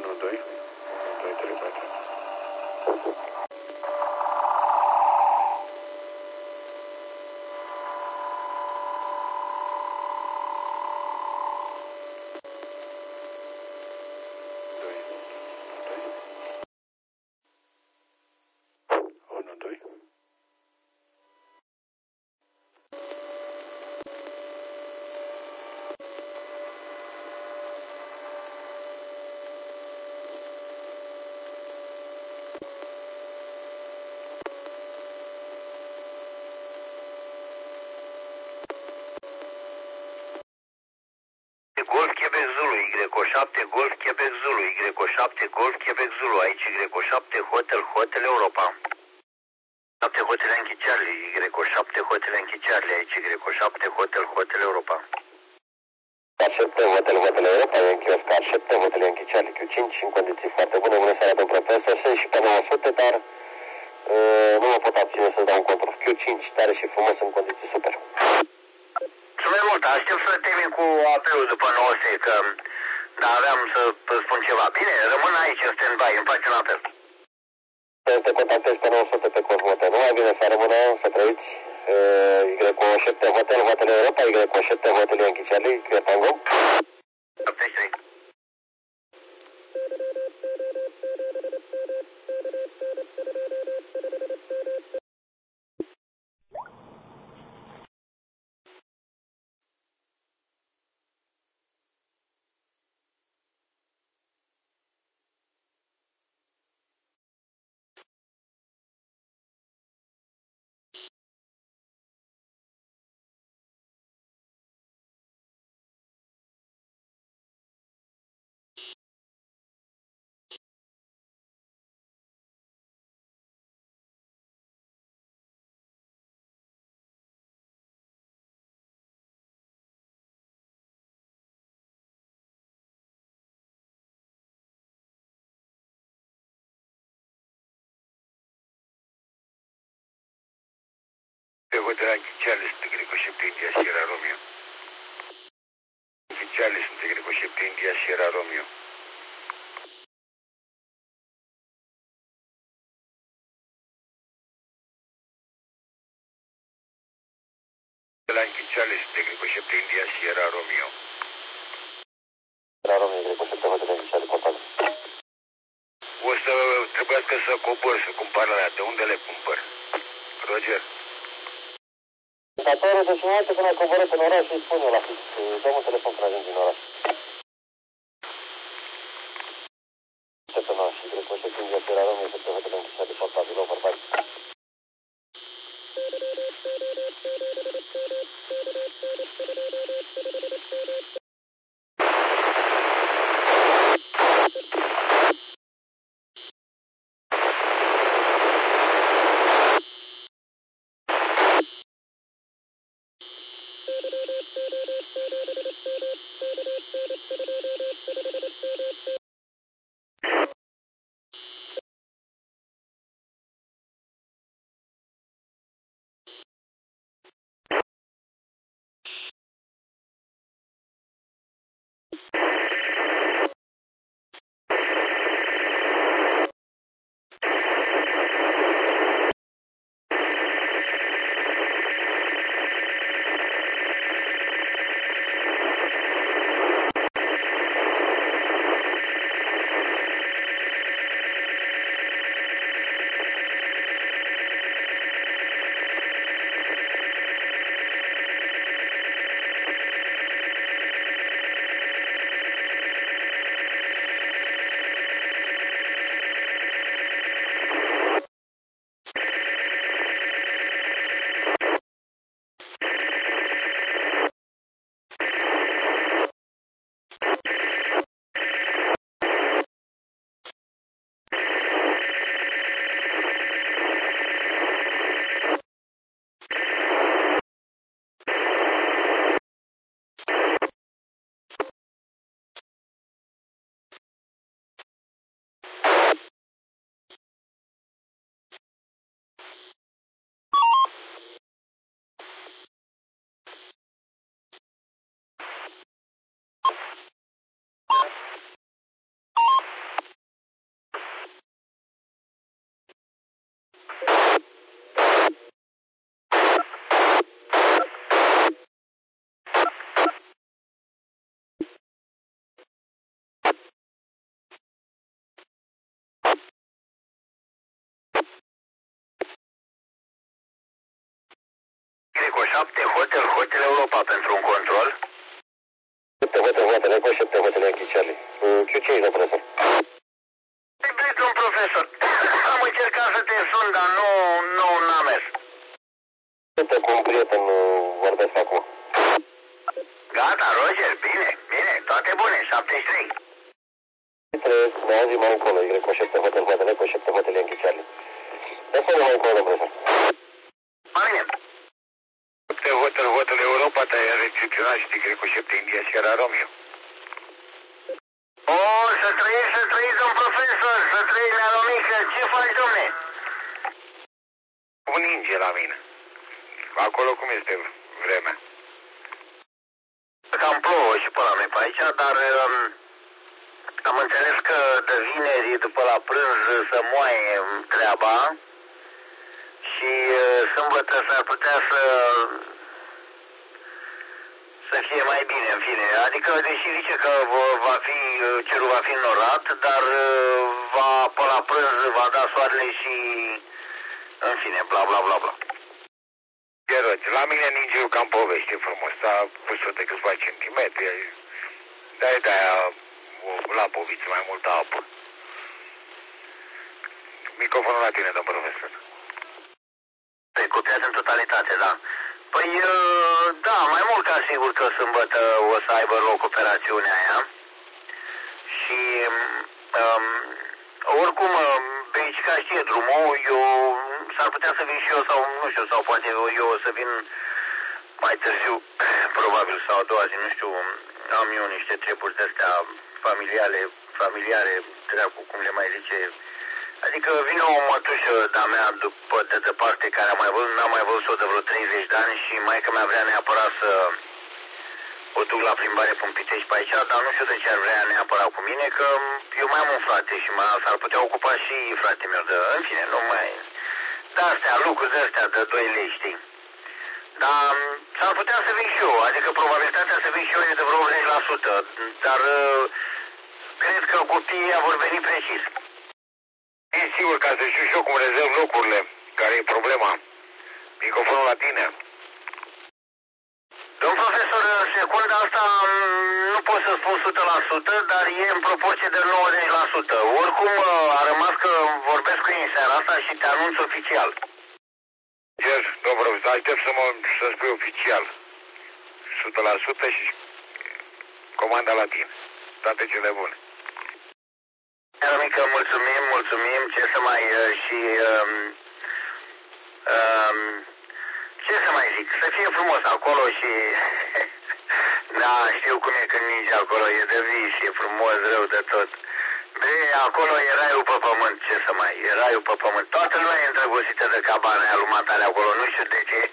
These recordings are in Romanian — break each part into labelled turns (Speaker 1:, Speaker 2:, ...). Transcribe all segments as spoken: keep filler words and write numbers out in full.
Speaker 1: unu doi, unu doi trei patru. unu doi.
Speaker 2: Golf Quebec Zulu, Y șapte, Golf Quebec Zulu, Y șapte, Golf Quebec Zulu, aici Y șapte, Hotel, Hotel Europa. șapte Hotel Yankee Charlie, Y șapte, Hotel Yankee Charlie, aici Y șapte, Hotel, Hotel Europa.
Speaker 3: șapte, Hotel, Hotel Europa, Yankee Oscar șapte, Hotel Yankee Charlie, Q cinci, în condiții foarte bune, bună seara, domn profesor, șase și pe nouă sute, dar uh, nu mă pot abține să dau un control. Q cinci, tare și frumos, în condiții super.
Speaker 2: Mulțumesc mult, aștept să termin cu apelul după nouă sute, că da, aveam să spun ceva. Bine, rămân aici în stand-by, îmi faci un apel.
Speaker 3: Să te contactezi pe nouă sute pe Cosmote. Nu mai bine să rămână, să trăiți Y șapte Hotel, Hotel Europa, Y șapte Hotel Yankee Charlie, Q Tango.
Speaker 2: șaptezeci și trei.
Speaker 1: Pe Hotel Yankee Charlie sunt Y șapte, India Sierra Romeo. Yankee Charlie sunt Y șapte, India Sierra Romeo. Yankee Charlie sunt Y șapte, India Sierra Romeo.
Speaker 3: Sierra Romeo, Y șapte Hotel Yankee Charlie, portal.
Speaker 1: O să trebuiască să cobor, să cumpăr la de unde le cumpăr? Roger.
Speaker 3: Datorul, deci înainte când ai coborât în oraș, îi spun eu la fix. Dăm un telefon când ajungi în oraș. Șepte nouă și Y șapte, India Sierra Romeo, șapte Hotel Yankee Charlie, portal, bilou, portal.
Speaker 2: șapte Hotel Hotel Europa pentru un control.
Speaker 3: șapte Hotel Hotel Eco, șapte Hotel Yankee Charlie. Q cinci, domn profesor.
Speaker 2: Bine, domn profesor, am încercat să te sun, dar nu, nu n-am mers.
Speaker 3: Sunt cu un prieten, vorbesc acum.
Speaker 2: Gata, Roger, bine, bine, toate bune, șaptezeci și trei.
Speaker 3: Trăiesc, mai azi mai încolo, Y șapte Hotel Hotel Eco, șapte Hotel Yankee Charlie. De să mai încolo, domn profesor.
Speaker 2: Mai bine.
Speaker 1: șapte Hotel Hotel Europa, te-ai recepționat și Y șapte India Sierra Romeo.
Speaker 2: O, să trăiești, să trăiești, domn profesor, să trăiești la mică. Ce faci, domne?
Speaker 1: Un ninge la mine. Acolo cum este vremea?
Speaker 2: Cam plouă și pe la noi pe aici, dar um, am înțeles că de vineri după la prânz să moaie treaba și uh, sâmbătă s-ar putea să să fie mai bine, în fine. Adică, deși zice că va fi, cerul va fi înnorat, dar va, pe la prânz va da soarele și, în fine, bla, bla, bla, bla.
Speaker 1: Geroți, la mine ninge cam poveste frumos. S-a pus-o de câțiva centimetri. De-aia, de-aia, la poviță mai multă apă. Microfonul la tine, domn profesor.
Speaker 2: Te copiază în totalitate, da. Păi, da, mai mult ca sigur că sâmbătă o să aibă loc operațiunea aia. Și, um, oricum, Beicica știe drumul, eu s-ar putea să vin și eu, sau nu știu, sau poate eu o să vin mai târziu, probabil, sau a doua zi, nu știu, am eu niște treburi de-astea familiale, familiare, treacu, cum le mai zice. Adică vine o mătușă de-a mea după de departe care am mai văzut, n-am mai văzut-o de vreo treizeci de ani și maica mea vrea neapărat să o duc la plimbare pe un Pitești pe aici, dar nu știu de ce ar vrea neapărat cu mine, că eu mai am un frate și s-ar putea ocupa și fratele meu de, în fine, nu mai... De-astea, lucruri de-astea de doi lei, știi? Dar s-ar putea să vin și eu, adică probabilitatea să vin și eu e de vreo optzeci la sută, dar cred că copiii vor veni precis.
Speaker 1: E sigur, ca să știu și eu cum rezerv locurile, care e problema. Microfonul la tine.
Speaker 2: Domn profesor, în secunda asta nu pot să spun o sută la sută, dar e în proporție de nouăzeci la sută. Oricum a rămas că vorbesc cu ei în seara asta și te anunț oficial.
Speaker 1: Ger, domn profesor, aștept să mă să spui oficial. o sută la sută și comanda la tine. Toate cele bune.
Speaker 2: Mică, mulțumim, mulțumim, ce să mai și um, um, ce să mai zic, să fie frumos acolo și da, știu cum e când ninge acolo, e de vis, e frumos, rău de tot. Bre, acolo e raiul pe pământ, ce să mai, e raiul pe pământ. Toată lumea e îndrăgostită de cabana aia lui Matale acolo, nu știu de ce.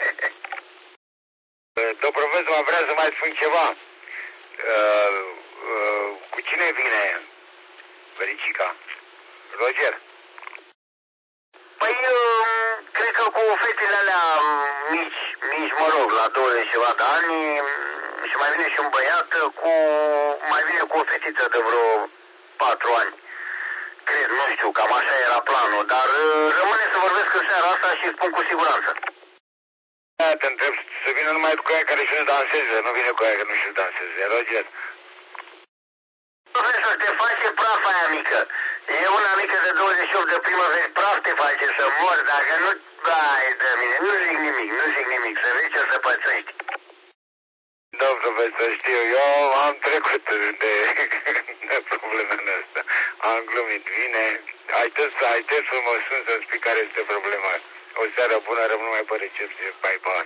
Speaker 1: Domn profesor, vrea să mai spun ceva. Uh, uh, cu cine vine Vericica? Roger?
Speaker 2: Păi, cred că cu fetele alea mici, mici, mă rog, la douăzeci ceva de ani, și mai vine și un băiat, cu mai vine cu o fetiță de vreo patru ani. Cred, nu știu, cam așa era planul, dar rămâne să vorbesc în seara asta și spun cu siguranță.
Speaker 1: Da, te întreb să vină numai cu aia care și-l danseze, nu vine cu aia care nu și-l danseze. Roger?
Speaker 2: Profesor, te face praf aia mică. E una mică de douăzeci și opt de primăveri, praf te face să mor, dacă nu... Hai de mine, nu zic nimic, nu zic nimic, să vezi ce o să pățești.
Speaker 1: Domn profesor, știu, eu am trecut de, de problemele astea. Am glumit, vine, haideți să, haideți să mă sun să-mi spui care este problema. O seară bună, rămân numai pe recepție, bye bye.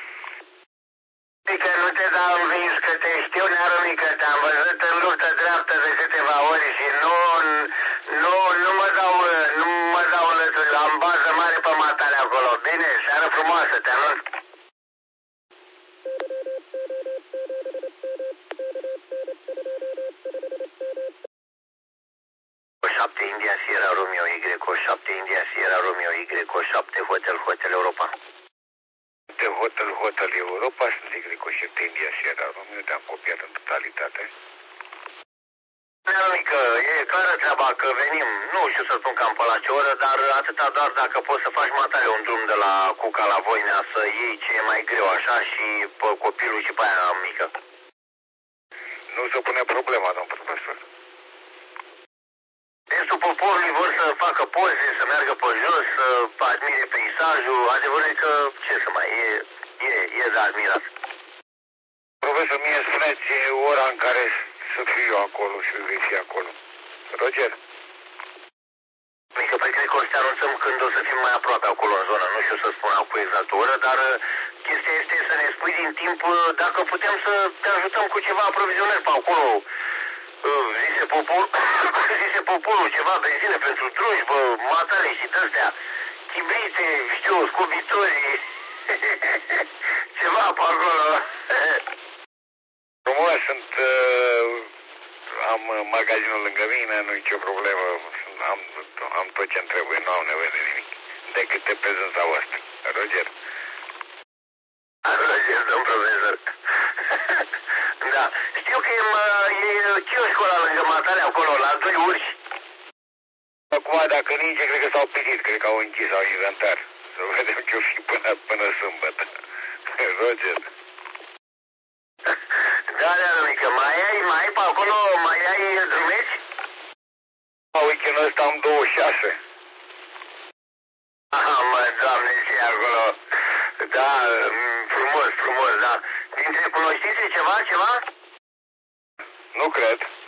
Speaker 2: Că nu te dau învins, că te știu, neară mică, te-am văzut în luptă dreaptă de câteva ori și nu, nu, nu mă dau, nu mă dau lături, am bază mare pe Matale acolo. Bine, seară frumoasă, te anunț. șapte India Sierra Romeo Y șapte India Sierra Romeo Y șapte Hotel Hotel Europa.
Speaker 1: De Hotel Hotel Europa, sunt Y șapte India Sierra Romeo, te-am copiat în totalitate.
Speaker 2: Mică, e clară treaba că venim, nu știu să spun cam pe la ce oră, dar atâta doar dacă poți să faci matale un drum de la Cuca la Voinea, să iei ce e mai greu așa și pe copilul și pe aia mică.
Speaker 1: Nu se pune problema, domn profesor.
Speaker 2: Restul poporului vor să facă poze, să meargă pe jos, să admire peisajul, adevărul e că ce să mai, e, e, e de admirat.
Speaker 1: Profesor, mie spuneți ora în care să fiu eu acolo și vei fi acolo. Roger?
Speaker 2: Mică, păi cred că o să te anunțăm când o să fim mai aproape acolo în zonă. Nu știu să spun cu exact o oră, dar chestia este să ne spui din timp dacă putem să te ajutăm cu ceva aprovizionări pe acolo. Zise popor, zise poporul, ceva benzină pentru drujbă, matale și de-astea, chibrite, știu, scobitori, ceva pe acolo.
Speaker 1: Frumos, sunt, uh, am magazinul lângă mine, nu-i nicio problemă, am, am tot ce-mi trebuie, nu am nevoie de nimic, decât de prezența voastră. Roger?
Speaker 2: Roger, domn profesor. Da, știu că e, e chioșcul ăla lângă matale acolo, la doi urși.
Speaker 1: Acum, dacă ninge, cred că s-au plicit, cred că au închis, au inventar. Să vedem ce-o fi până, până sâmbătă. Roger?
Speaker 2: Da, da, mică, mai ai, mai ai pe acolo, mai ai drumeți?
Speaker 1: La weekendul ăsta am douăzeci și șase.
Speaker 2: Aha, mă, Doamne, ce acolo. Da, frumos, frumos, da. Dintre cunoștințe ceva, ceva?
Speaker 1: Nu cred.